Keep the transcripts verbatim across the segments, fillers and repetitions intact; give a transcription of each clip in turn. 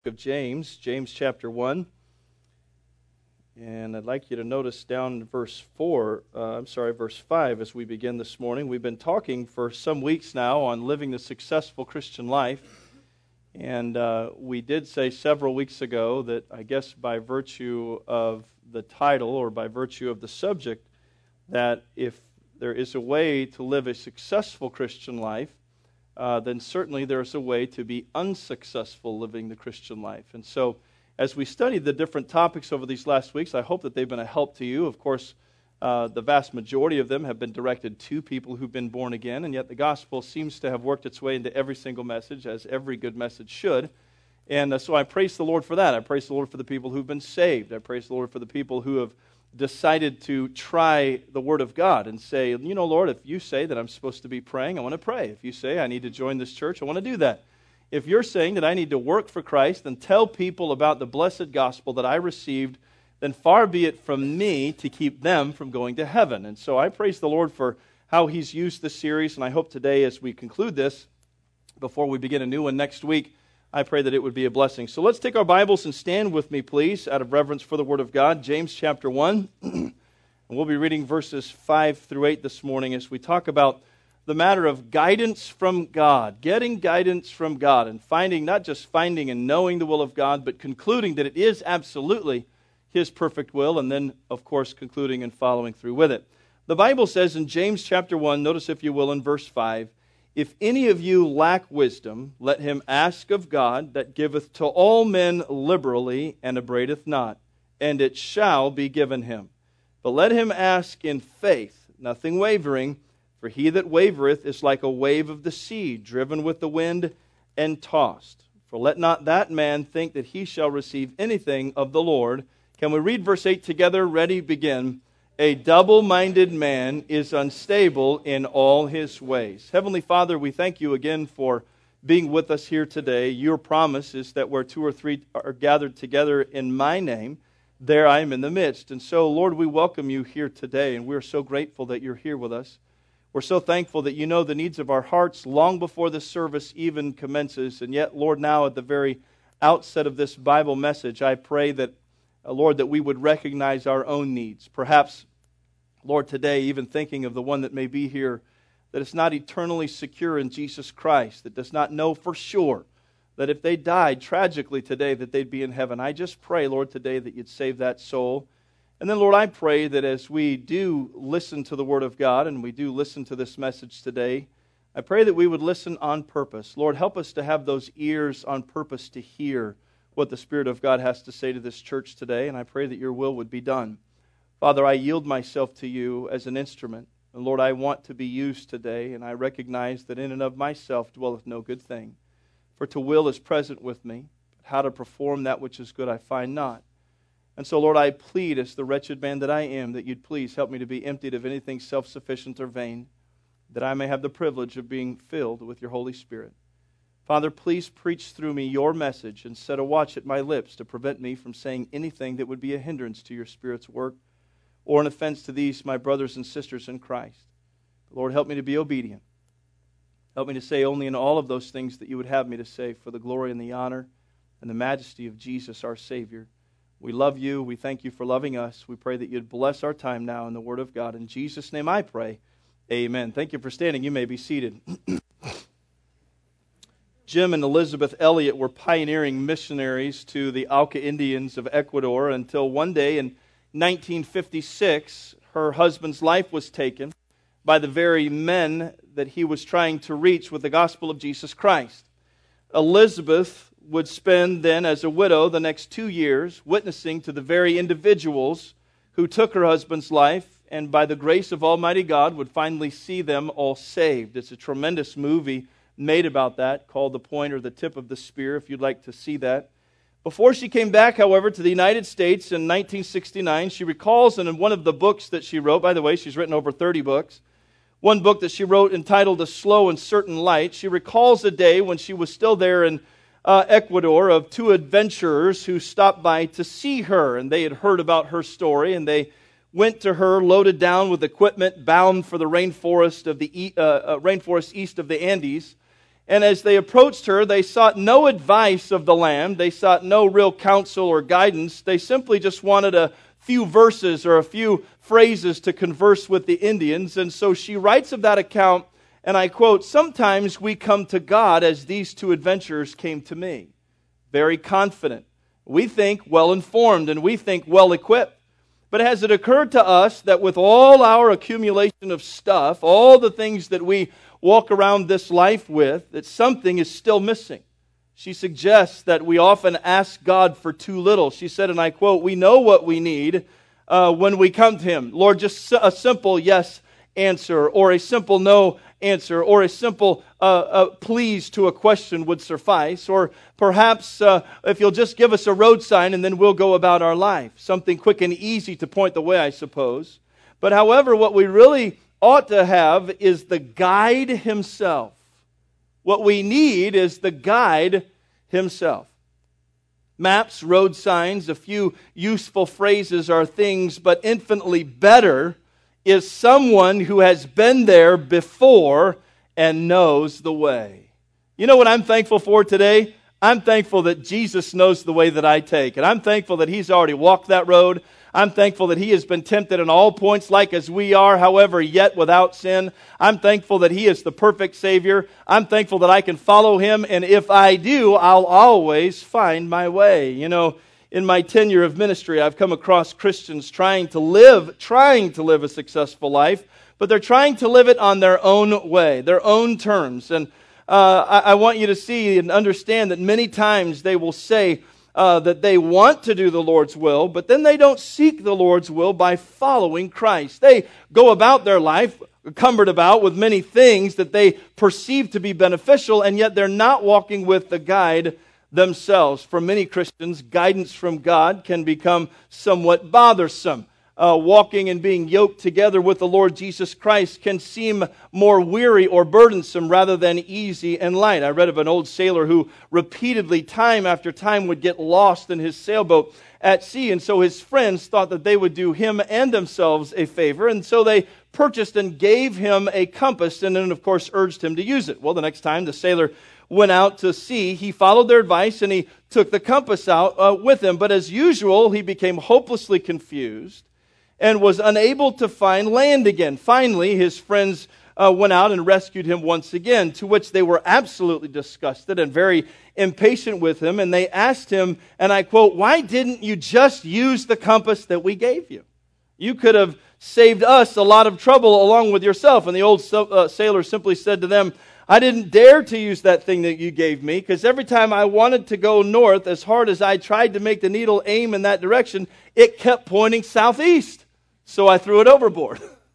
Of James, James chapter one, and I'd like you to notice down in verse four, uh, I'm sorry, verse five as we begin this morning. We've been talking for some weeks now on living the successful Christian life, and uh, we did say several weeks ago that I guess by virtue of the title or by virtue of the subject, that if there is a way to live a successful Christian life, Uh, then certainly there's a way to be unsuccessful living the Christian life. And so as we studied the different topics over these last weeks, I hope that they've been a help to you. Of course, uh, the vast majority of them have been directed to people who've been born again, and yet the gospel seems to have worked its way into every single message, as every good message should. And uh, so I praise the Lord for that. I praise the Lord for the people who've been saved. I praise the Lord for the people who have decided to try the Word of God and say, you know, Lord, if you say that I'm supposed to be praying, I want to pray. If you say I need to join this church, I want to do that. If you're saying that I need to work for Christ and tell people about the blessed gospel that I received, then far be it from me to keep them from going to heaven. And so I praise the Lord for how He's used this series, and I hope today as we conclude this, before we begin a new one next week, I pray that it would be a blessing. So let's take our Bibles and stand with me, please, out of reverence for the Word of God. James chapter one. And we'll be reading verses five through eight this morning as we talk about the matter of guidance from God. Getting guidance from God and finding, not just finding and knowing the will of God, but concluding that it is absolutely His perfect will, and then, of course, concluding and following through with it. The Bible says in James chapter one, notice if you will in verse five, "If any of you lack wisdom, let him ask of God, that giveth to all men liberally, and upbraideth not, and it shall be given him. But let him ask in faith, nothing wavering, for he that wavereth is like a wave of the sea, driven with the wind and tossed. For let not that man think that he shall receive anything of the Lord." Can we read verse eight together? Ready, begin. "A double-minded man is unstable in all his ways." Heavenly Father, we thank you again for being with us here today. Your promise is that where two or three are gathered together in my name, there I am in the midst. And so, Lord, we welcome you here today, and we're so grateful that you're here with us. We're so thankful that you know the needs of our hearts long before the service even commences. And yet, Lord, now at the very outset of this Bible message, I pray that, uh, Lord, that we would recognize our own needs. Perhaps, Lord, today, even thinking of the one that may be here, that is not eternally secure in Jesus Christ, that does not know for sure that if they died tragically today, that they'd be in heaven. I just pray, Lord, today that you'd save that soul. And then, Lord, I pray that as we do listen to the Word of God and we do listen to this message today, I pray that we would listen on purpose. Lord, help us to have those ears on purpose to hear what the Spirit of God has to say to this church today, and I pray that your will would be done. Father, I yield myself to you as an instrument. And Lord, I want to be used today, and I recognize that in and of myself dwelleth no good thing. For to will is present with me, but how to perform that which is good I find not. And so, Lord, I plead as the wretched man that I am, that you'd please help me to be emptied of anything self-sufficient or vain, that I may have the privilege of being filled with your Holy Spirit. Father, please preach through me your message and set a watch at my lips to prevent me from saying anything that would be a hindrance to your Spirit's work, or an offense to these, my brothers and sisters in Christ. Lord, help me to be obedient. Help me to say only in all of those things that you would have me to say for the glory and the honor and the majesty of Jesus, our Savior. We love you. We thank you for loving us. We pray that you'd bless our time now in the Word of God. In Jesus' name I pray. Amen. Thank you for standing. You may be seated. Jim and Elizabeth Elliott were pioneering missionaries to the Auca Indians of Ecuador until one day in nineteen fifty-six, her husband's life was taken by the very men that he was trying to reach with the gospel of Jesus Christ. Elizabeth would spend then as a widow the next two years witnessing to the very individuals who took her husband's life, and by the grace of Almighty God would finally see them all saved. It's a tremendous movie made about that called The Point or the Tip of the Spear, if you'd like to see that. Before she came back, however, to the United States in nineteen sixty-nine, she recalls in one of the books that she wrote, by the way, she's written over thirty books, one book that she wrote entitled A Slow and Certain Light, she recalls a day when she was still there in uh, Ecuador of two adventurers who stopped by to see her, and they had heard about her story, and they went to her loaded down with equipment bound for the rainforest of the uh, uh, rainforest east of the Andes. And as they approached her, they sought no advice of the Lamb. They sought no real counsel or guidance. They simply just wanted a few verses or a few phrases to converse with the Indians. And so she writes of that account, and I quote, "Sometimes we come to God as these two adventurers came to me, very confident. We think well-informed and we think well-equipped. But has it occurred to us that with all our accumulation of stuff, all the things that we walk around this life with, that something is still missing?" She suggests that we often ask God for too little. She said, and I quote, "We know what we need uh, when we come to Him. Lord, just a simple yes answer, or a simple no answer, or a simple uh, uh, please to a question would suffice. Or perhaps uh, if you'll just give us a road sign and then we'll go about our life. Something quick and easy to point the way, I suppose. But however, what we really ought to have is the guide Himself. What we need is the guide Himself. Maps, road signs, a few useful phrases are things, but infinitely better is someone who has been there before and knows the way. You know what I'm thankful for today? I'm thankful that Jesus knows the way that I take. And I'm thankful that He's already walked that road. I'm thankful that He has been tempted in all points like as we are, however, yet without sin. I'm thankful that He is the perfect Savior. I'm thankful that I can follow Him, and if I do, I'll always find my way. You know, in my tenure of ministry, I've come across Christians trying to live, trying to live a successful life, but they're trying to live it on their own way, their own terms. And uh, I, I want you to see and understand that many times they will say, Uh, that they want to do the Lord's will, but then they don't seek the Lord's will by following Christ. They go about their life, cumbered about with many things that they perceive to be beneficial, and yet they're not walking with the guide themselves. For many Christians, guidance from God can become somewhat bothersome. Uh, walking and being yoked together with the Lord Jesus Christ can seem more weary or burdensome rather than easy and light. I read of an old sailor who repeatedly, time after time, would get lost in his sailboat at sea. And so his friends thought that they would do him and themselves a favor. And so they purchased and gave him a compass and then, of course, urged him to use it. Well, the next time the sailor went out to sea, he followed their advice and he took the compass out uh, with him. But as usual, he became hopelessly confused and was unable to find land again. Finally, his friends uh, went out and rescued him once again, to which they were absolutely disgusted and very impatient with him. And they asked him, and I quote, "Why didn't you just use the compass that we gave you? You could have saved us a lot of trouble along with yourself." And the old uh, sailor simply said to them, "I didn't dare to use that thing that you gave me, because every time I wanted to go north, as hard as I tried to make the needle aim in that direction, it kept pointing southeast. So I threw it overboard."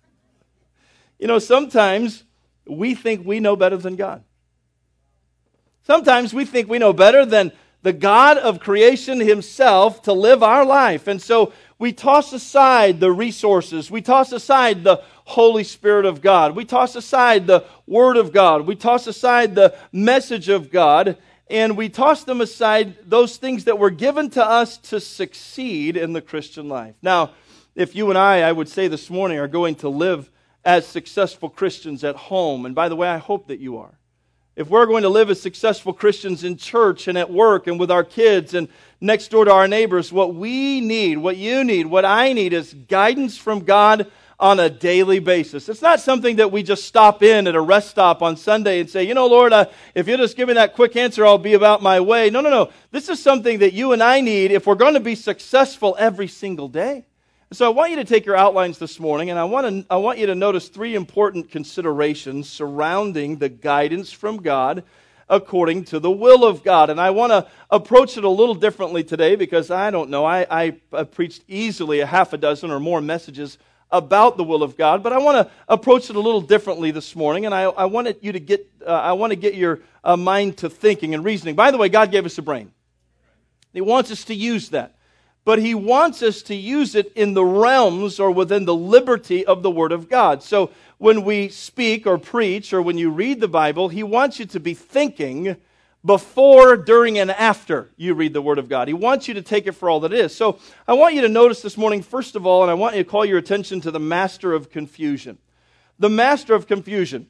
You know, sometimes we think we know better than God. Sometimes we think we know better than the God of creation Himself to live our life. And so we toss aside the resources. We toss aside the Holy Spirit of God. We toss aside the Word of God. We toss aside the message of God. And we toss them aside, those things that were given to us to succeed in the Christian life. Now, if you and I, I would say this morning, are going to live as successful Christians at home, and by the way, I hope that you are. If we're going to live as successful Christians in church and at work and with our kids and next door to our neighbors, what we need, what you need, what I need is guidance from God on a daily basis. It's not something that we just stop in at a rest stop on Sunday and say, "You know, Lord, uh, if you'll just give me that quick answer, I'll be about my way." No, no, no. This is something that you and I need if we're going to be successful every single day. So I want you to take your outlines this morning, and I want to I want you to notice three important considerations surrounding the guidance from God according to the will of God. And I want to approach it a little differently today because I don't know, I, I, I preached easily a half a dozen or more messages about the will of God, but I want to approach it a little differently this morning, and I, I wanted you to get uh, I want to get your uh, mind to thinking and reasoning. By the way, God gave us a brain. He wants us to use that. But He wants us to use it in the realms or within the liberty of the Word of God. So when we speak or preach or when you read the Bible, He wants you to be thinking before, during, and after you read the Word of God. He wants you to take it for all that it is. So I want you to notice this morning, first of all, and I want you to call your attention to the master of confusion. The master of confusion.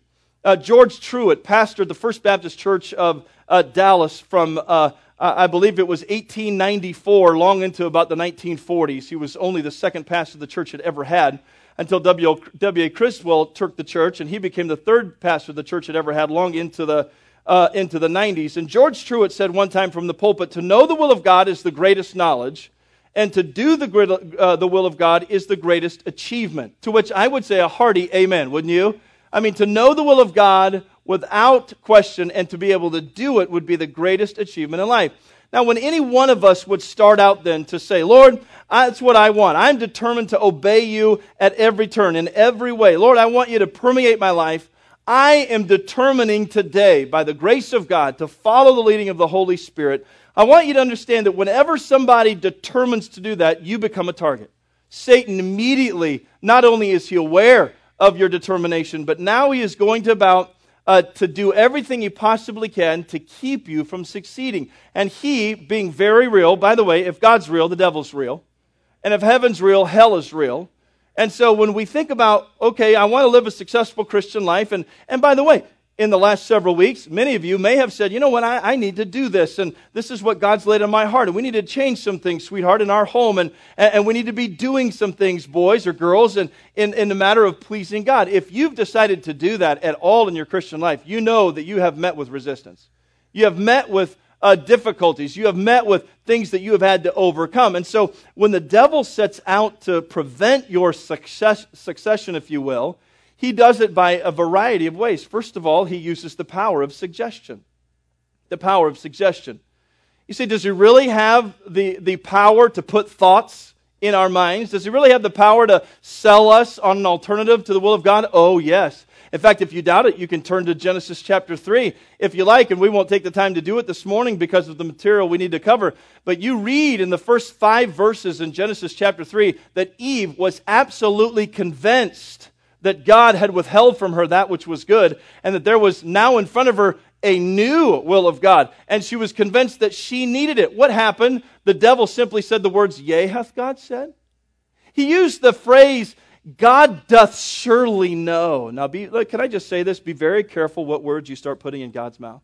Uh, George Truett pastored the First Baptist Church of uh, Dallas from, uh, I believe it was eighteen ninety-four, long into about the nineteen forties. He was only the second pastor the church had ever had until W A Criswell took the church, and he became the third pastor the church had ever had, long into the uh, into the nineties. And George Truett said one time from the pulpit, "To know the will of God is the greatest knowledge, and to do the, uh, the will of God is the greatest achievement." To which I would say a hearty amen, wouldn't you? I mean, to know the will of God without question and to be able to do it would be the greatest achievement in life. Now, when any one of us would start out then to say, "Lord, that's what I want. I'm determined to obey you at every turn, in every way. Lord, I want you to permeate my life. I am determining today, by the grace of God, to follow the leading of the Holy Spirit." I want you to understand that whenever somebody determines to do that, you become a target. Satan immediately, not only is he aware of your determination, but now he is going to about uh, to do everything he possibly can to keep you from succeeding. And he, being very real, by the way, if God's real, the devil's real. And if heaven's real, hell is real. And so when we think about, okay, I want to live a successful Christian life, and, and by the way, in the last several weeks, many of you may have said, "You know what, I, I need to do this, and this is what God's laid on my heart, and we need to change some things, sweetheart, in our home, and, and we need to be doing some things, boys or girls, and in, in the matter of pleasing God." If you've decided to do that at all in your Christian life, you know that you have met with resistance. You have met with uh, difficulties. You have met with things that you have had to overcome. And so when the devil sets out to prevent your success, succession, if you will, he does it by a variety of ways. First of all, he uses the power of suggestion. The power of suggestion. You say, does he really have the, the power to put thoughts in our minds? Does he really have the power to sell us on an alternative to the will of God? Oh, yes. In fact, if you doubt it, you can turn to Genesis chapter three if you like, and we won't take the time to do it this morning because of the material we need to cover. But you read in the first five verses in Genesis chapter three that Eve was absolutely convinced that God had withheld from her that which was good, and that there was now in front of her a new will of God. And she was convinced that she needed it. What happened? The devil simply said the words, "Yea, hath God said?" He used the phrase, "God doth surely know." Now, be, look, can I just say this? Be very careful what words you start putting in God's mouth.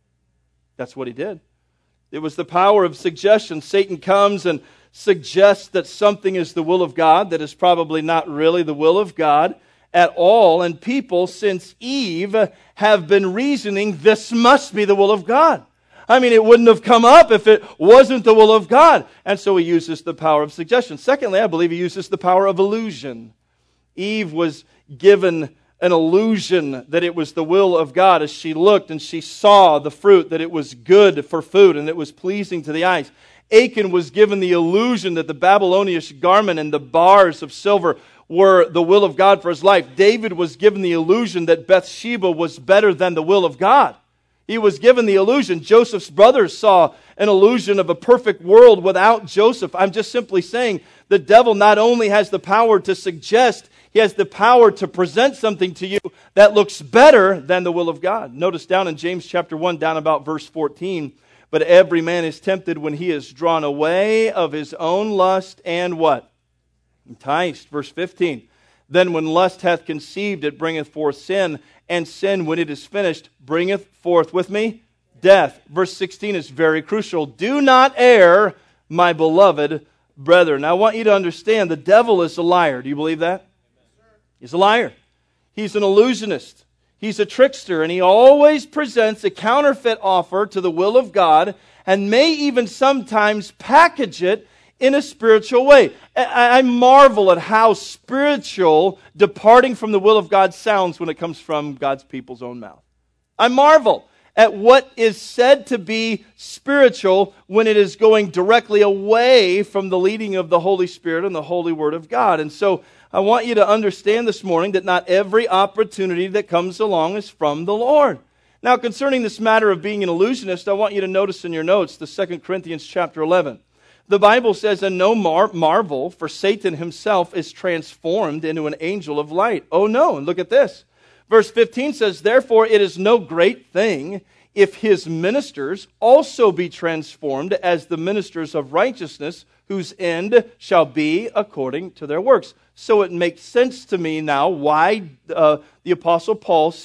That's what he did. It was the power of suggestion. Satan comes and suggests that something is the will of God that is probably not really the will of God at all. And people, since Eve, have been reasoning this must be the will of God. I mean, it wouldn't have come up if it wasn't the will of God. And so he uses the power of suggestion. Secondly, I believe he uses the power of illusion. Eve was given an illusion that it was the will of God as she looked and she saw the fruit, that it was good for food and it was pleasing to the eyes. Achan was given the illusion that the Babylonian garment and the bars of silver were the will of God for his life. David was given the illusion that Bathsheba was better than the will of God. He was given the illusion. Joseph's brothers saw an illusion of a perfect world without Joseph. I'm just simply saying the devil not only has the power to suggest, he has the power to present something to you that looks better than the will of God. Notice down in James chapter one, down about verse fourteen, "But every man is tempted when he is drawn away of his own lust and" what? "Enticed." Verse fifteen, "Then when lust hath conceived, it bringeth forth sin, and sin, when it is finished, bringeth forth," with me, "death." Verse sixteen is very crucial. "Do not err, my beloved brethren." Now I want you to understand the devil is a liar. Do you believe that? He's a liar. He's an illusionist. He's a trickster, and he always presents a counterfeit offer to the will of God, and may even sometimes package it in a spiritual way. I marvel at how spiritual departing from the will of God sounds when it comes from God's people's own mouth. I marvel at what is said to be spiritual when it is going directly away from the leading of the Holy Spirit and the Holy Word of God. And so I want you to understand this morning that not every opportunity that comes along is from the Lord. Now, concerning this matter of being an illusionist, I want you to notice in your notes the Second Corinthians chapter eleven. The Bible says, "And no mar- marvel, for Satan himself is transformed into an angel of light." Oh no, and look at this. Verse fifteen says, "Therefore it is no great thing if his ministers also be transformed as the ministers of righteousness, whose end shall be according to their works." So it makes sense to me now why uh, the Apostle Paul said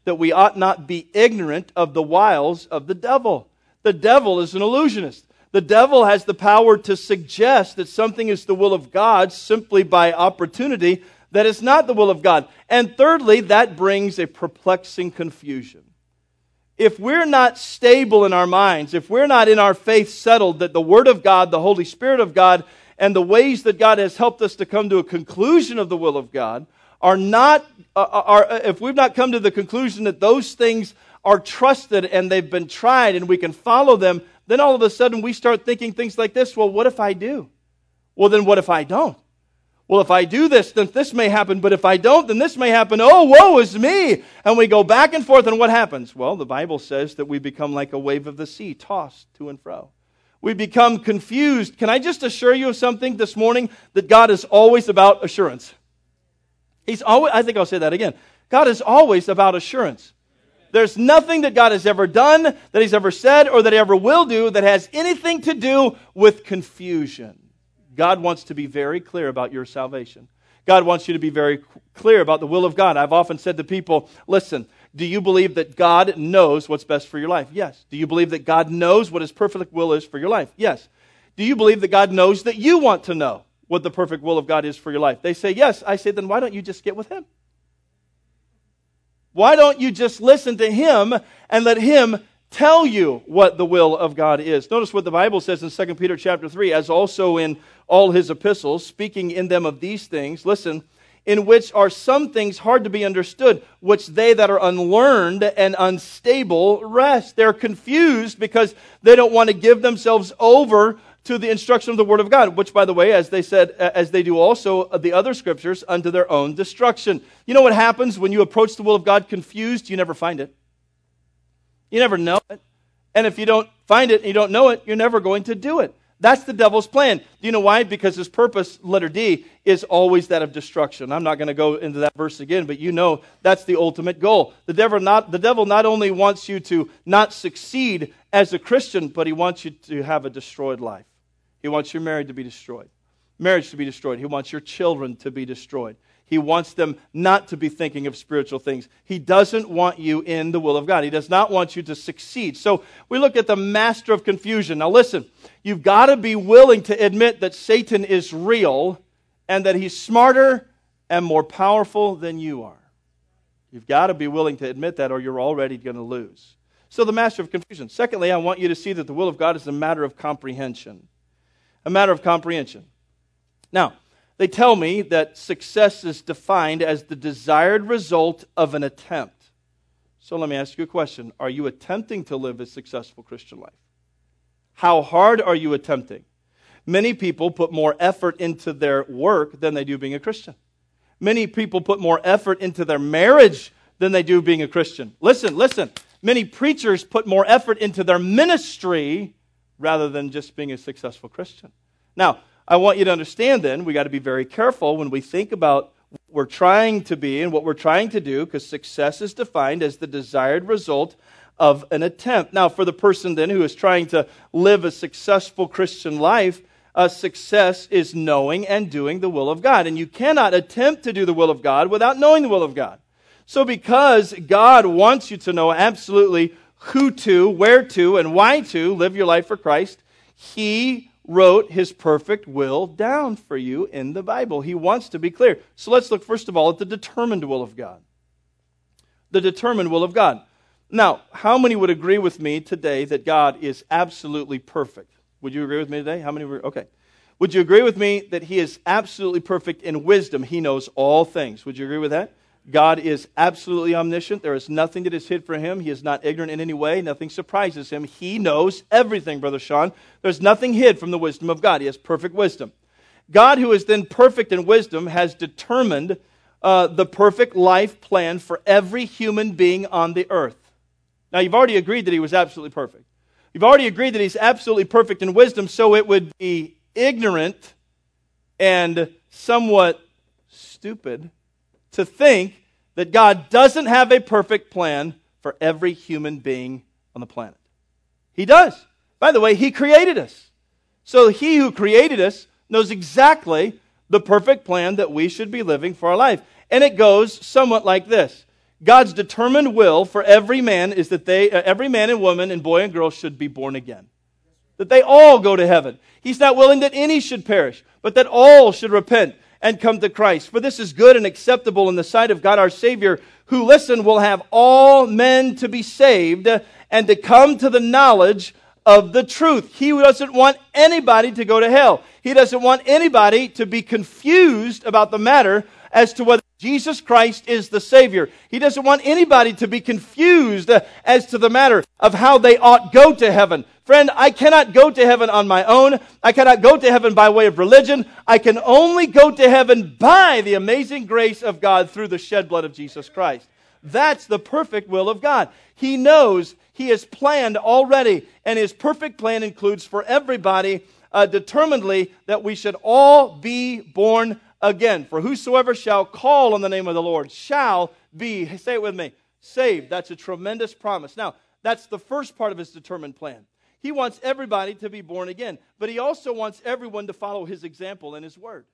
that we ought not be ignorant of the wiles of the devil. The devil is an illusionist. The devil has the power to suggest that something is the will of God simply by opportunity that is not the will of God. And thirdly, that brings a perplexing confusion. If we're not stable in our minds, if we're not in our faith settled that the Word of God, the Holy Spirit of God, and the ways that God has helped us to come to a conclusion of the will of God are not, uh, are, if we've not come to the conclusion that those things are trusted and they've been tried and we can follow them, then all of a sudden we start thinking things like this. Well, what if I do? Well, then what if I don't? Well, if I do this, then this may happen, but if I don't, then this may happen. Oh, woe is me! And we go back and forth, and what happens? Well, the Bible says that we become like a wave of the sea, tossed to and fro. We become confused. Can I just assure you of something this morning? That God is always about assurance. He's always, I think I'll say that again. God is always about assurance. There's nothing that God has ever done, that He's ever said, or that He ever will do that has anything to do with confusion. God wants to be very clear about your salvation. God wants you to be very clear about the will of God. I've often said to people, listen, do you believe that God knows what's best for your life? Yes. Do you believe that God knows what His perfect will is for your life? Yes. Do you believe that God knows that you want to know what the perfect will of God is for your life? They say yes. I say, then why don't you just get with Him? Why don't you just listen to Him and let Him tell you what the will of God is? Notice what the Bible says in Second Peter chapter three, as also in all his epistles, speaking in them of these things, listen, in which are some things hard to be understood, which they that are unlearned and unstable rest. They're confused because they don't want to give themselves over to the instruction of the Word of God, which, by the way, as they said, as they do also the other scriptures, unto their own destruction. You know what happens when you approach the will of God confused? You never find it. You never know it. And if you don't find it and you don't know it, you're never going to do it. That's the devil's plan. Do you know why? Because his purpose, letter D, is always that of destruction. I'm not going to go into that verse again, but you know that's the ultimate goal. The devil not, the devil not only wants you to not succeed as a Christian, but he wants you to have a destroyed life. He wants your marriage to be destroyed. Marriage to be destroyed. He wants your children to be destroyed. He wants them not to be thinking of spiritual things. He doesn't want you in the will of God. He does not want you to succeed. So we look at the master of confusion. Now listen, you've got to be willing to admit that Satan is real and that he's smarter and more powerful than you are. You've got to be willing to admit that or you're already going to lose. So the master of confusion. Secondly, I want you to see that the will of God is a matter of comprehension. A matter of comprehension. Now, they tell me that success is defined as the desired result of an attempt. So let me ask you a question. Are you attempting to live a successful Christian life? How hard are you attempting? Many people put more effort into their work than they do being a Christian. Many people put more effort into their marriage than they do being a Christian. Listen, listen. Many preachers put more effort into their ministry rather than just being a successful Christian. Now, I want you to understand then, we got to be very careful when we think about what we're trying to be and what we're trying to do, because success is defined as the desired result of an attempt. Now, for the person then who is trying to live a successful Christian life, uh, success is knowing and doing the will of God. And you cannot attempt to do the will of God without knowing the will of God. So because God wants you to know absolutely who to, where to, and why to live your life for Christ, He wrote His perfect will down for you in the Bible. He wants to be clear. So let's look first of all at the determined will of God. The determined will of God. Now, how many would agree with me today that God is absolutely perfect? Would you agree with me today? How many were? Okay. Would you agree with me that He is absolutely perfect in wisdom? He knows all things. Would you agree with that? God is absolutely omniscient. There is nothing that is hid from Him. He is not ignorant in any way. Nothing surprises Him. He knows everything, Brother Sean. There's nothing hid from the wisdom of God. He has perfect wisdom. God, who is then perfect in wisdom, has determined uh, the perfect life plan for every human being on the earth. Now, you've already agreed that He was absolutely perfect. You've already agreed that He's absolutely perfect in wisdom, so it would be ignorant and somewhat stupid to think that God doesn't have a perfect plan for every human being on the planet. He does. By the way, He created us. So He who created us knows exactly the perfect plan that we should be living for our life. And it goes somewhat like this. God's determined will for every man is that they, uh, every man and woman and boy and girl should be born again. That they all go to heaven. He's not willing that any should perish, but that all should repent and come to Christ. For this is good and acceptable in the sight of God our Savior, who, listen, will have all men to be saved and to come to the knowledge of the truth. He doesn't want anybody to go to hell. He doesn't want anybody to be confused about the matter as to whether Jesus Christ is the Savior. He doesn't want anybody to be confused as to the matter of how they ought go to heaven. Friend, I cannot go to heaven on my own. I cannot go to heaven by way of religion. I can only go to heaven by the amazing grace of God through the shed blood of Jesus Christ. That's the perfect will of God. He knows, He has planned already, and His perfect plan includes for everybody uh, determinedly that we should all be born again. For whosoever shall call on the name of the Lord shall be, say it with me, saved. That's a tremendous promise. Now, that's the first part of His determined plan. He wants everybody to be born again, but He also wants everyone to follow His example and His word.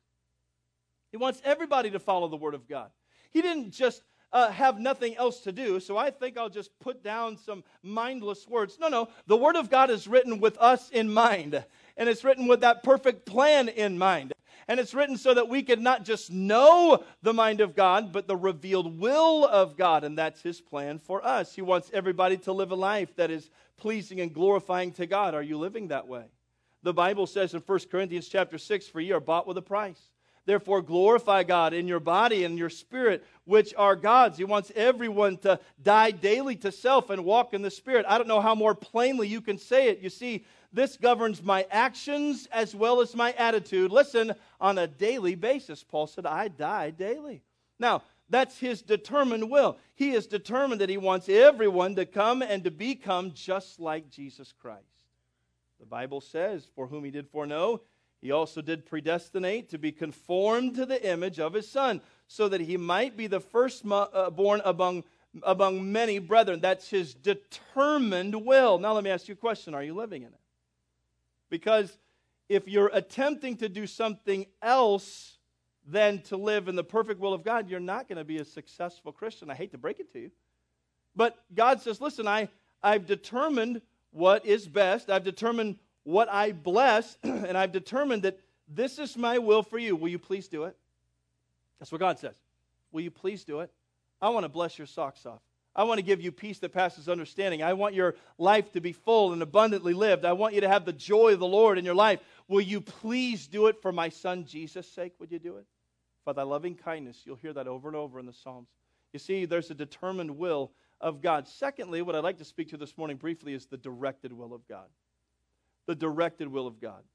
He wants everybody to follow the word of God. He didn't just uh, have nothing else to do, so I think I'll just put down some mindless words. No, no, the word of God is written with us in mind, and it's written with that perfect plan in mind. And it's written so that we can not just know the mind of God, but the revealed will of God. And that's His plan for us. He wants everybody to live a life that is pleasing and glorifying to God. Are you living that way? The Bible says in First Corinthians chapter six, for ye are bought with a price. Therefore glorify God in your body and your spirit, which are God's. He wants everyone to die daily to self and walk in the Spirit. I don't know how more plainly you can say it. You see, this governs my actions as well as my attitude. Listen, on a daily basis. Paul said, I die daily. Now, that's His determined will. He is determined that He wants everyone to come and to become just like Jesus Christ. The Bible says, for whom He did foreknow, He also did predestinate to be conformed to the image of His Son, so that He might be the firstborn among, among many brethren. That's His determined will. Now let me ask you a question. Are you living in it? Because if you're attempting to do something else than to live in the perfect will of God, you're not going to be a successful Christian. I hate to break it to you. But God says, listen, I, I've determined what is best. I've determined what I bless, and I've determined that this is my will for you. Will you please do it? That's what God says. Will you please do it? I want to bless your socks off. I want to give you peace that passes understanding. I want your life to be full and abundantly lived. I want you to have the joy of the Lord in your life. Will you please do it for my Son Jesus' sake? Would you do it? For thy loving kindness. You'll hear that over and over in the Psalms. You see, there's a determined will of God. Secondly, what I'd like to speak to this morning briefly is the directed will of God. The directed will of God.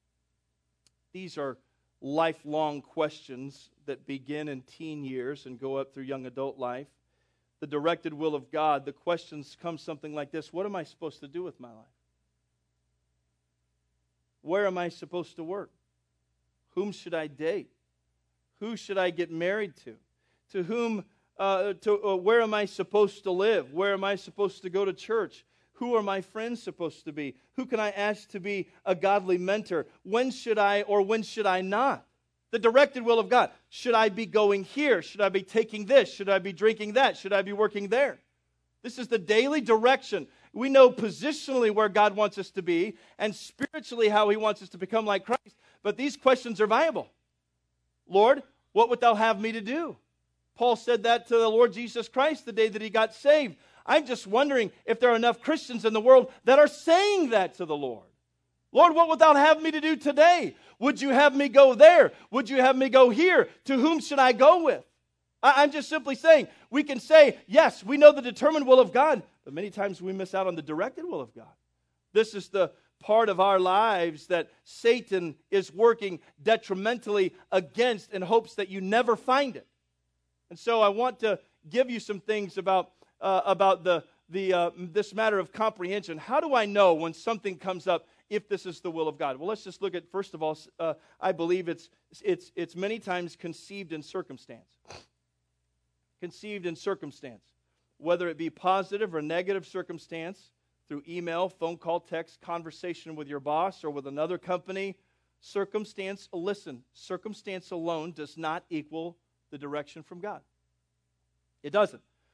These are lifelong questions that begin in teen years and go up through young adult life. The directed will of God, the questions come something like this. What am I supposed to do with my life? Where am I supposed to work? Whom should I date? Who should I get married to? To whom, uh, to uh, where am I supposed to live? Where am I supposed to go to church? Who are my friends supposed to be? Who can I ask to be a godly mentor? When should I or when should I not? The directed will of God. Should I be going here? Should I be taking this? Should I be drinking that? Should I be working there? This is the daily direction. We know positionally where God wants us to be and spiritually how He wants us to become like Christ. But these questions are viable. Lord, what would thou have me to do? Paul said that to the Lord Jesus Christ the day that he got saved. I'm just wondering if there are enough Christians in the world that are saying that to the Lord. Lord, what would thou have me to do today? Would you have me go there? Would you have me go here? To whom should I go with? I'm just simply saying, we can say, yes, we know the determined will of God, but many times we miss out on the directed will of God. This is the part of our lives that Satan is working detrimentally against in hopes that you never find it. And so I want to give you some things about, uh, about the, the, uh, this matter of comprehension. How do I know when something comes up if this is the will of God? Well, let's just look at, first of all, uh, I believe it's, it's, it's many times conceived in circumstance. Conceived in circumstance. Whether it be positive or negative circumstance, through email, phone call, text, conversation with your boss or with another company, circumstance, listen, circumstance alone does not equal the direction from God. It doesn't.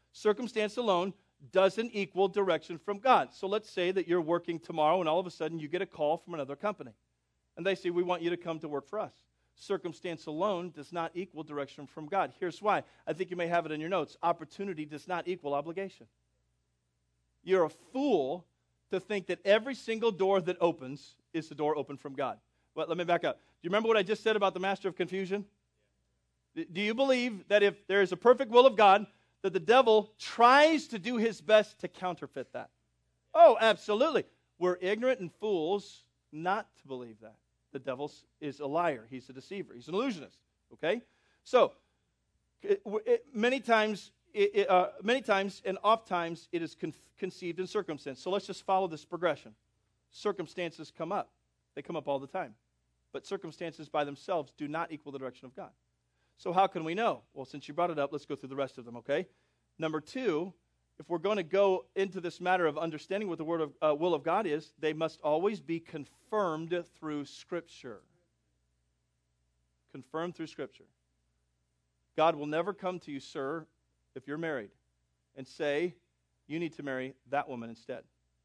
Circumstance alone doesn't equal direction from God. So let's say that you're working tomorrow and all of a sudden you get a call from another company. And they say, we want you to come to work for us. Circumstance alone does not equal direction from God. Here's why. I think you may have it in your notes. Opportunity does not equal obligation. You're a fool to think that every single door that opens is the door open from God. But let me back up. Do you remember what I just said about the master of confusion? Do you believe that if there is a perfect will of God, that the devil tries to do his best to counterfeit that? Oh, absolutely. We're ignorant and fools not to believe that. The devil is a liar. He's a deceiver. He's an illusionist. Okay? So, it, it, many times, it, it, uh, many times and oft times, it is con- conceived in circumstance. So let's just follow this progression. Circumstances come up. They come up all the time. But circumstances by themselves do not equal the direction of God. So how can we know? Well, since you brought it up, let's go through the rest of them, okay? Number two, if we're going to go into this matter of understanding what the word of, uh, will of God is, they must always be confirmed through Scripture. Confirmed through Scripture. God will never come to you, sir, if you're married, and say, you need to marry that woman instead.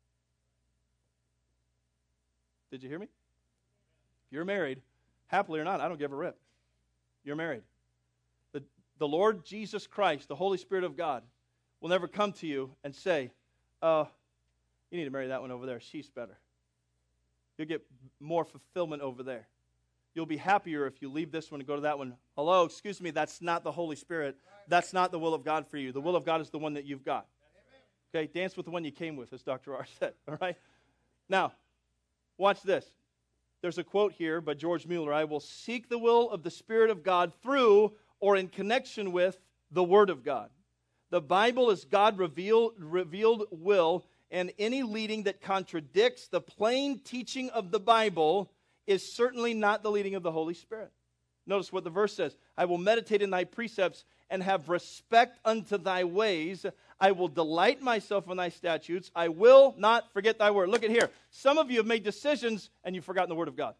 Did you hear me? If you're married, happily or not, I don't give a rip. You're married. The, the Lord Jesus Christ, the Holy Spirit of God, will never come to you and say, uh, you need to marry that one over there. She's better. You'll get more fulfillment over there. You'll be happier if you leave this one and go to that one. Hello, excuse me, that's not the Holy Spirit. That's not the will of God for you. The will of God is the one that you've got. Okay, dance with the one you came with, as Doctor R said. All right? Now, watch this. There's a quote here by George Mueller. I will seek the will of the Spirit of God through or in connection with the Word of God. The Bible is God revealed, revealed will, and any leading that contradicts the plain teaching of the Bible is certainly not the leading of the Holy Spirit. Notice what the verse says. I will meditate in thy precepts and have respect unto thy ways. I will delight myself in thy statutes. I will not forget thy word. Look at here. Some of you have made decisions and you've forgotten the word of God.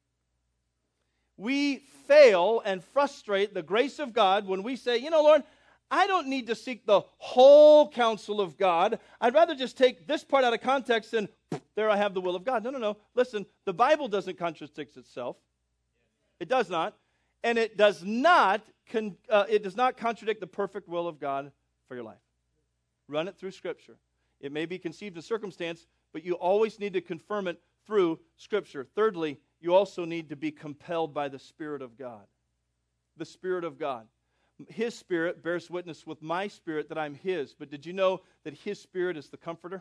We fail and frustrate the grace of God when we say, you know, Lord, I don't need to seek the whole counsel of God. I'd rather just take this part out of context and there I have the will of God. No, no, no. Listen, the Bible doesn't contradict itself. It does not. And it does not con- uh, it does not contradict the perfect will of God for your life. Run it through Scripture. It may be conceived in circumstance, but you always need to confirm it through Scripture. Thirdly, you also need to be compelled by the Spirit of God. The Spirit of God. His Spirit bears witness with my spirit that I'm His. But did you know that His Spirit is the Comforter?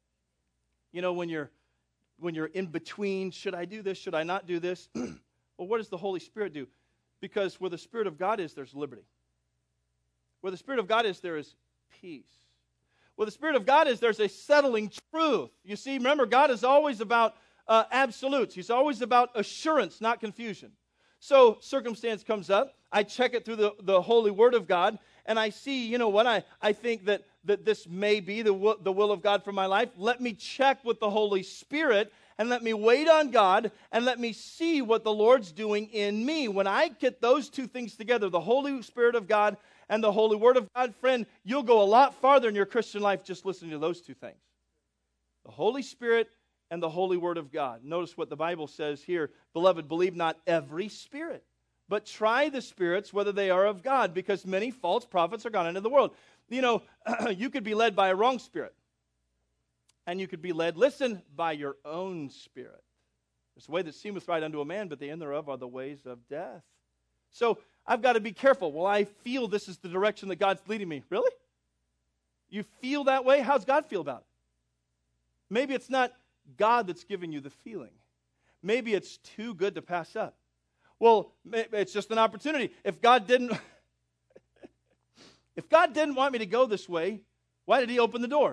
You know, when you're when you're in between, should I do this, should I not do this? Well, what does the Holy Spirit do? Because where the Spirit of God is, there's liberty. Where the Spirit of God is, there is peace. Where the Spirit of God is, there's a settling truth. You see, remember, God is always about uh, absolutes. He's always about assurance, not confusion. So, circumstance comes up. I check it through the, the holy word of God, and I see, you know what, I, I think that, that this may be the, w- the will of God for my life. Let me check with the Holy Spirit, and let me wait on God, and let me see what the Lord's doing in me. When I get those two things together, the Holy Spirit of God and the Holy Word of God, friend, you'll go a lot farther in your Christian life just listening to those two things. The Holy Spirit and the Holy Word of God. Notice what the Bible says here. Beloved, believe not every spirit, but try the spirits whether they are of God, because many false prophets are gone into the world. You know, you could be led by a wrong spirit. And you could be led, listen, by your own spirit. There's a way that seemeth right unto a man, but the end thereof are the ways of death. So I've got to be careful. Well, I feel this is the direction that God's leading me. Really? You feel that way? How's God feel about it? Maybe it's not God that's giving you the feeling. Maybe it's too good to pass up. Well, it's just an opportunity. If God didn't, if God didn't want me to go this way, why did He open the door?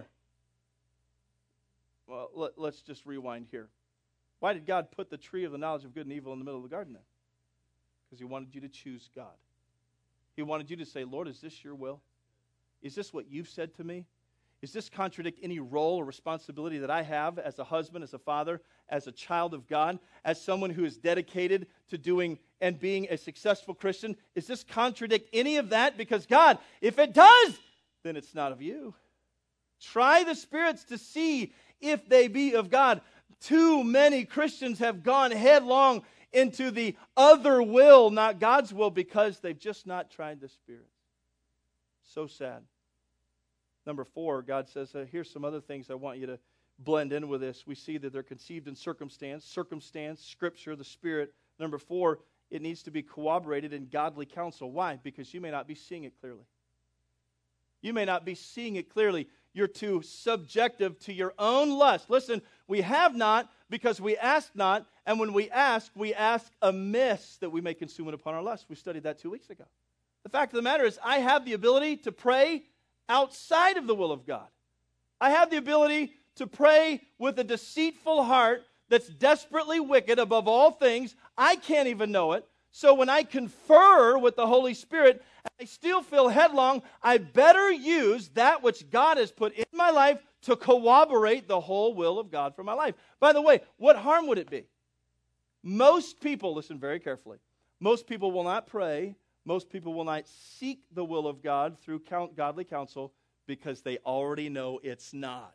Well, let, let's just rewind here. Why did God put the tree of the knowledge of good and evil in the middle of the garden then? Because He wanted you to choose God. He wanted you to say, Lord, is this your will? Is this what you've said to me? Does this contradict any role or responsibility that I have as a husband, as a father, as a child of God, as someone who is dedicated to doing and being a successful Christian? Does this contradict any of that? Because God, if it does, then it's not of you. Try the spirits to see if they be of God. Too many Christians have gone headlong into the other will, not God's will, because they've just not tried the spirits. So sad. Number four, God says, uh, here's some other things I want you to blend in with this. We see that they're conceived in circumstance, circumstance, Scripture, the Spirit. Number four, it needs to be corroborated in godly counsel. Why? Because you may not be seeing it clearly. You may not be seeing it clearly. You're too subjective to your own lust. Listen, we have not because we ask not, and when we ask, we ask amiss that we may consume it upon our lust. We studied that two weeks ago. The fact of the matter is, I have the ability to pray outside of the will of God. I have the ability to pray with a deceitful heart that's desperately wicked above all things. I can't even know it. So when I confer with the Holy Spirit, and I still feel headlong, I better use that which God has put in my life to corroborate the whole will of God for my life. By the way, what harm would it be? Most people, listen very carefully, most people will not pray, most people will not seek the will of God through godly counsel because they already know it's not.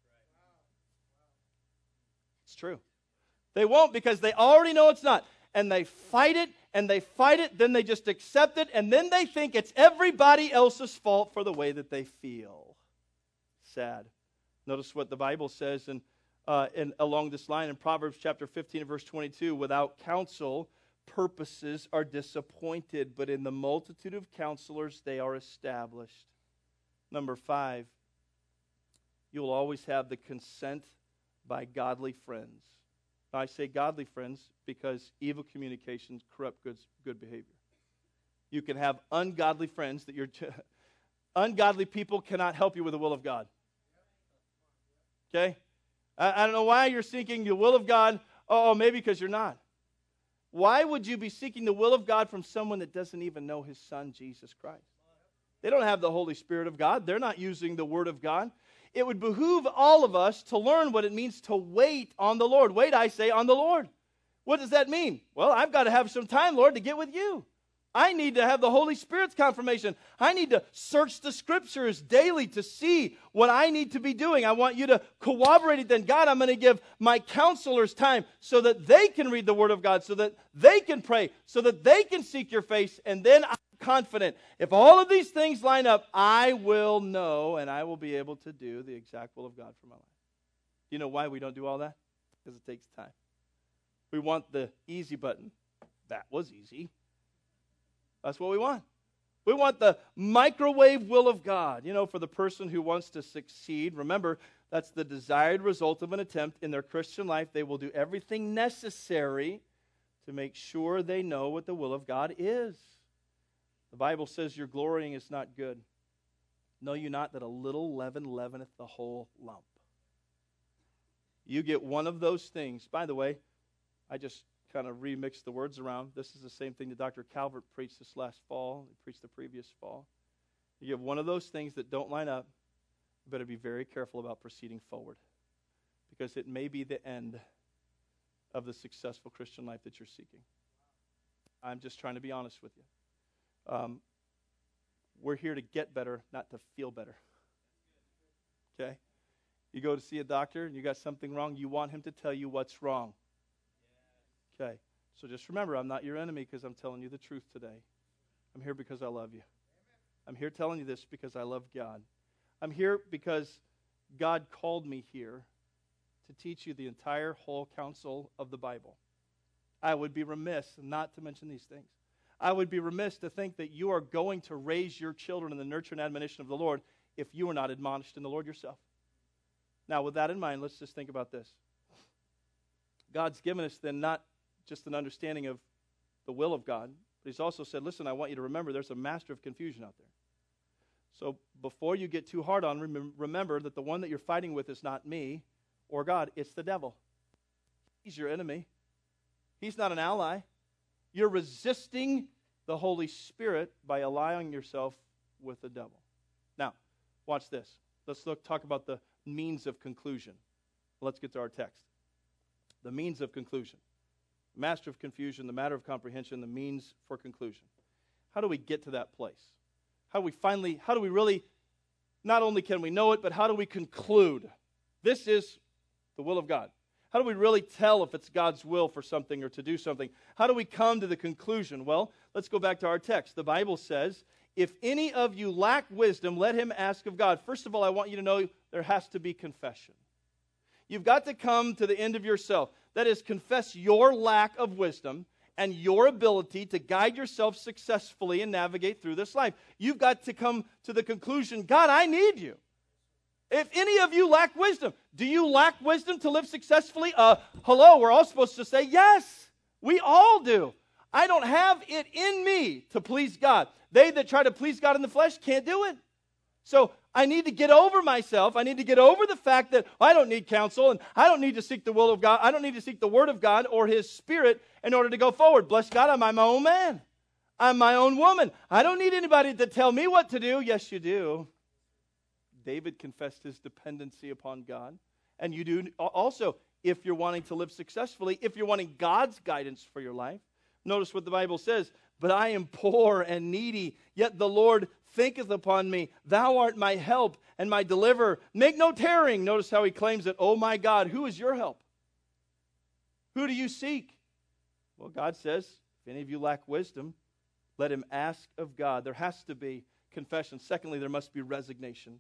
It's true. They won't because they already know it's not. And they fight it, and they fight it, then they just accept it, and then they think it's everybody else's fault for the way that they feel. Sad. Notice what the Bible says in, uh, in, along this line in Proverbs chapter fifteen and verse twenty-two. Without counsel, purposes are disappointed, but in the multitude of counselors they are established. Number five, you will always have the consent by godly friends. I say godly friends because evil communications corrupt good, good behavior. You can have ungodly friends that you're... T- ungodly people cannot help you with the will of God. Okay? I, I don't know why you're seeking the will of God. Oh, maybe because you're not. Why would you be seeking the will of God from someone that doesn't even know His Son, Jesus Christ? They don't have the Holy Spirit of God. They're not using the Word of God. It would behoove all of us to learn what it means to wait on the Lord. Wait, I say, on the Lord. What does that mean? Well, I've got to have some time, Lord, to get with you. I need to have the Holy Spirit's confirmation. I need to search the Scriptures daily to see what I need to be doing. I want you to corroborate it. Then, God, I'm going to give my counselors time so that they can read the Word of God, so that they can pray, so that they can seek your face, and then I'm confident. If all of these things line up, I will know and I will be able to do the exact will of God for my life. Do you know why we don't do all that? Because it takes time. We want the easy button. That was easy. That's what we want. We want the microwave will of God. You know, for the person who wants to succeed, remember, that's the desired result of an attempt in their Christian life. They will do everything necessary to make sure they know what the will of God is. The Bible says your glorying is not good. Know you not that a little leaven leaveneth the whole lump. You get one of those things. By the way, I just kind of remixed the words around. This is the same thing that Doctor Calvert preached this last fall. He preached the previous fall. You have one of those things that don't line up. You better be very careful about proceeding forward, because it may be the end of the successful Christian life that you're seeking. I'm just trying to be honest with you. Um, we're here to get better, not to feel better. Okay? You go to see a doctor and you got something wrong, you want him to tell you what's wrong. Okay? So just remember, I'm not your enemy because I'm telling you the truth today. I'm here because I love you. I'm here telling you this because I love God. I'm here because God called me here to teach you the entire whole counsel of the Bible. I would be remiss not to mention these things. I would be remiss to think that you are going to raise your children in the nurture and admonition of the Lord if you are not admonished in the Lord yourself. Now, with that in mind, let's just think about this. God's given us then not just an understanding of the will of God, but He's also said, listen, I want you to remember there's a master of confusion out there. So before you get too hard on, rem- remember that the one that you're fighting with is not me or God, it's the devil. He's your enemy. He's not an ally. You're resisting the Holy Spirit by allying yourself with the devil. Now, watch this. Let's look talk about the means of conclusion. Let's get to our text. The means of conclusion. Master of confusion, the matter of comprehension, the means for conclusion. How do we get to that place? How do we finally, how do we really not only can we know it, but how do we conclude? This is the will of God. How do we really tell if it's God's will for something or to do something? How do we come to the conclusion? Well, let's go back to our text. The Bible says, if any of you lack wisdom, let him ask of God. First of all, I want you to know there has to be confession. You've got to come to the end of yourself. That is, confess your lack of wisdom and your ability to guide yourself successfully and navigate through this life. You've got to come to the conclusion, God, I need you. If any of you lack wisdom, do you lack wisdom to live successfully? Uh, hello, we're all supposed to say, yes, we all do. I don't have it in me to please God. They that try to please God in the flesh can't do it. So I need to get over myself. I need to get over the fact that I don't need counsel and I don't need to seek the will of God. I don't need to seek the word of God or his spirit in order to go forward. Bless God, I'm my own man. I'm my own woman. I don't need anybody to tell me what to do. Yes, you do. David confessed his dependency upon God. And you do also, if you're wanting to live successfully, if you're wanting God's guidance for your life. Notice what the Bible says, but I am poor and needy, yet the Lord thinketh upon me. Thou art my help and my deliverer. Make no tarrying. Notice how he claims it. Oh my God, who is your help? Who do you seek? Well, God says, if any of you lack wisdom, let him ask of God. There has to be confession. Secondly, there must be resignation.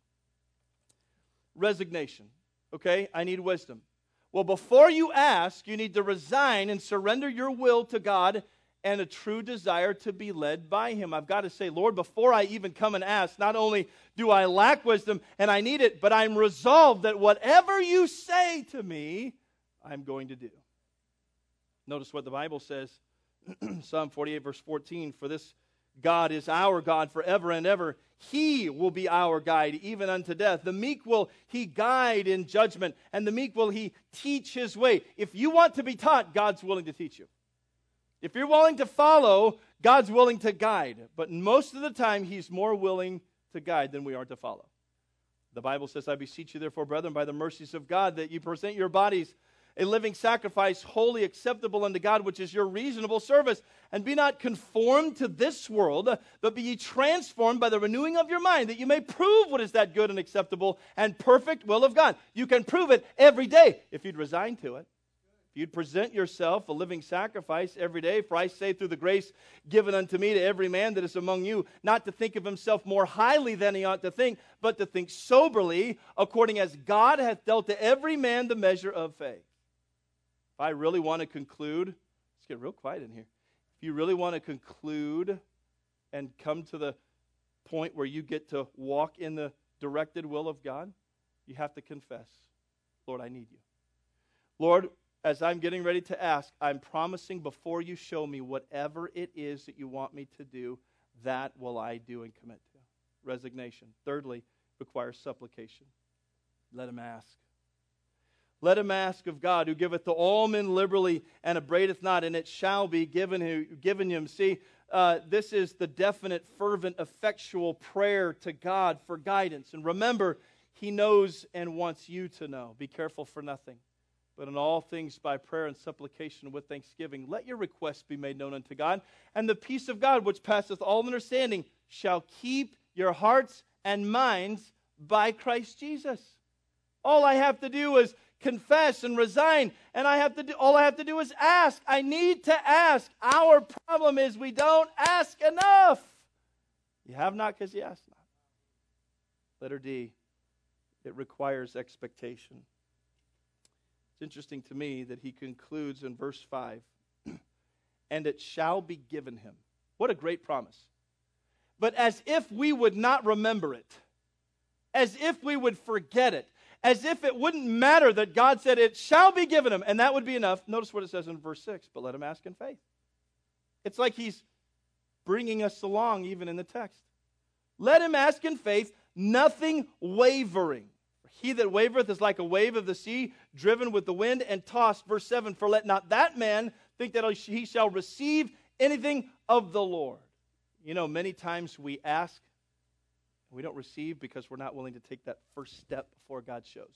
Resignation. Okay, I need wisdom. Well, before you ask, you need to resign and surrender your will to God and a true desire to be led by him. I've got to say, Lord, before I even come and ask, not only do I lack wisdom and I need it, but I'm resolved that whatever you say to me, I'm going to do. Notice what the Bible says, Psalm forty-eight, verse fourteen, for this God is our God forever and ever. He will be our guide, even unto death. The meek will he guide in judgment, and the meek will he teach his way. If you want to be taught, God's willing to teach you. If you're willing to follow, God's willing to guide. But most of the time, he's more willing to guide than we are to follow. The Bible says, I beseech you, therefore, brethren, by the mercies of God, that you present your bodies a living sacrifice, wholly acceptable unto God, which is your reasonable service. And be not conformed to this world, but be ye transformed by the renewing of your mind, that you may prove what is that good and acceptable and perfect will of God. You can prove it every day if you'd resign to it. If you'd present yourself a living sacrifice every day, for I say through the grace given unto me to every man that is among you, not to think of himself more highly than he ought to think, but to think soberly, according as God hath dealt to every man the measure of faith. If I really want to conclude, let's get real quiet in here. If you really want to conclude and come to the point where you get to walk in the directed will of God, you have to confess, Lord, I need you. Lord, as I'm getting ready to ask, I'm promising before you show me whatever it is that you want me to do, that will I do and commit to. Resignation. Thirdly, requires supplication. Let him ask. Let him ask of God, who giveth to all men liberally and abradeth not, and it shall be given him. Given him. See, uh, this is the definite, fervent, effectual prayer to God for guidance. And remember, he knows and wants you to know. Be careful for nothing, but in all things by prayer and supplication with thanksgiving, let your requests be made known unto God. And the peace of God, which passeth all understanding, shall keep your hearts and minds by Christ Jesus. All I have to do is confess and resign, and I have to do, all I have to do is ask. I need to ask. Our problem is we don't ask enough. You have not because you ask not. Letter D, it requires expectation. It's interesting to me that he concludes in verse five, and it shall be given him. What a great promise. But as if we would not remember it, as if we would forget it, as if it wouldn't matter that God said it shall be given him, and that would be enough. Notice what it says in verse six, but let him ask in faith. It's like he's bringing us along even in the text. Let him ask in faith, nothing wavering. He that wavereth is like a wave of the sea, driven with the wind and tossed. Verse seven, for let not that man think that he shall receive anything of the Lord. You know, many times we ask, we don't receive because we're not willing to take that first step before God shows.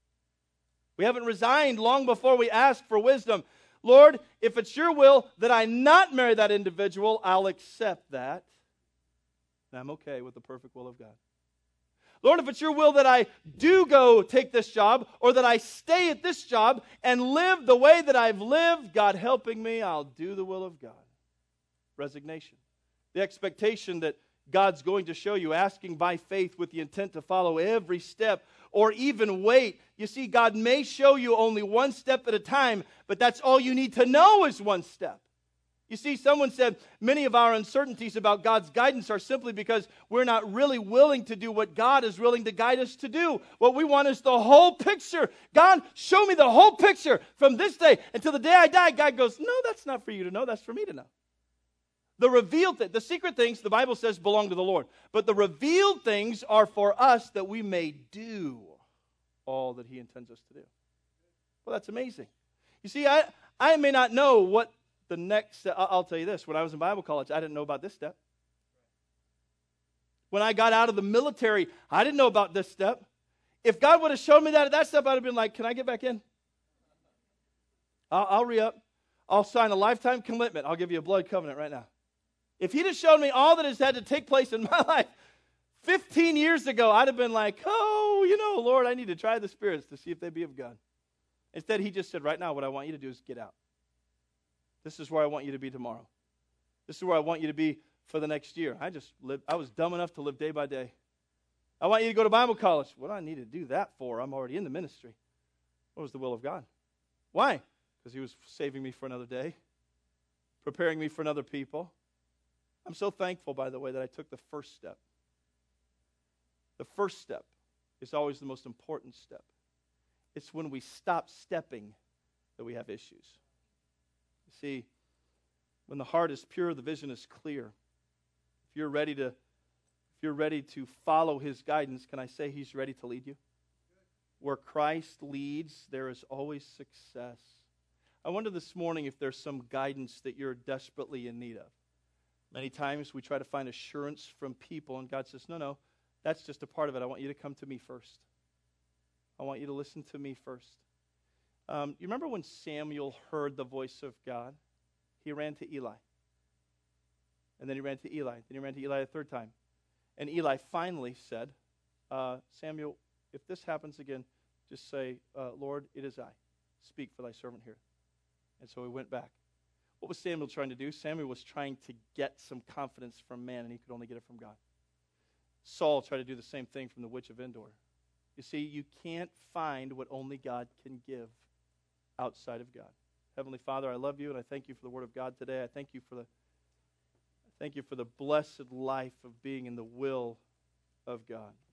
We haven't resigned long before we ask for wisdom. Lord, if it's your will that I not marry that individual, I'll accept that. And I'm okay with the perfect will of God. Lord, if it's your will that I do go take this job, or that I stay at this job and live the way that I've lived, God helping me, I'll do the will of God. Resignation. The expectation that God's going to show you, asking by faith with the intent to follow every step or even wait. You see, God may show you only one step at a time, but that's all you need to know is one step. You see, someone said many of our uncertainties about God's guidance are simply because we're not really willing to do what God is willing to guide us to do. What we want is the whole picture. God, show me the whole picture from this day until the day I die. God goes, no, that's not for you to know. That's for me to know. The revealed things, the secret things, the Bible says belong to the Lord. But the revealed things are for us that we may do all that He intends us to do. Well, that's amazing. You see, I, I may not know what the next step. I'll tell you this. When I was in Bible college, I didn't know about this step. When I got out of the military, I didn't know about this step. If God would have shown me that at that step, I'd have been like, can I get back in? I'll, I'll re-up. I'll sign a lifetime commitment. I'll give you a blood covenant right now. If He'd have shown me all that has had to take place in my life fifteen years ago, I'd have been like, oh, you know, Lord, I need to try the spirits to see if they be of God. Instead, He just said, right now, what I want you to do is get out. This is where I want you to be tomorrow. This is where I want you to be for the next year. I just lived, I was dumb enough to live day by day. I want you to go to Bible college. What do I need to do that for? I'm already in the ministry. What was the will of God? Why? Because He was saving me for another day, preparing me for another people. I'm so thankful, by the way, that I took the first step. The first step is always the most important step. It's when we stop stepping that we have issues. You see, when the heart is pure, the vision is clear. If you're ready to, if you're ready to follow His guidance, can I say He's ready to lead you? Where Christ leads, there is always success. I wonder this morning if there's some guidance that you're desperately in need of. Many times we try to find assurance from people, and God says, no, no, that's just a part of it. I want you to come to me first. I want you to listen to me first. Um, you remember when Samuel heard the voice of God? He ran to Eli. And then he ran to Eli. Then he ran to Eli a third time. And Eli finally said, uh, Samuel, if this happens again, just say, uh, Lord, it is I. Speak, for thy servant here. And so he went back. What was Samuel trying to do? Samuel was trying to get some confidence from man, and he could only get it from God. Saul tried to do the same thing from the witch of Endor. You see, you can't find what only God can give outside of God. Heavenly Father, I love you, and I thank you for the Word of God today. I thank you for the, I thank you for the blessed life of being in the will of God.